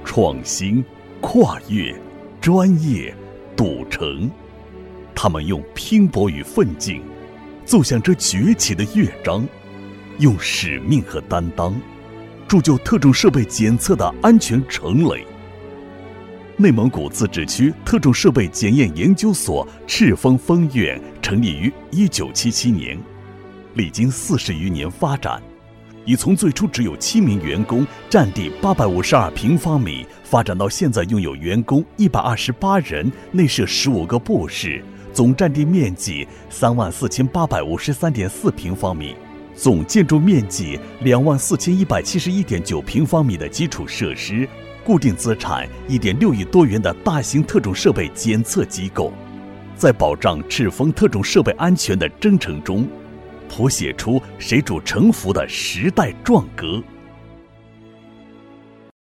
创新、跨越、专业、笃诚，他们用拼搏与奋进奏响这崛起的乐章，用使命和担当铸就特种设备检测的安全城垒。内蒙古自治区特种设备检验研究所赤峰分院成立于1977年，历经40余年发展，已从最初只有7名员工，占地852平方米，发展到现在拥有员工128人，内设15个部室，总占地面积34853.4平方米，总建筑面积24171.9平方米的基础设施，固定资产1.6亿多元的大型特种设备检测机构，在保障赤峰特种设备安全的征程中，谱写出谁主沉浮的时代壮歌。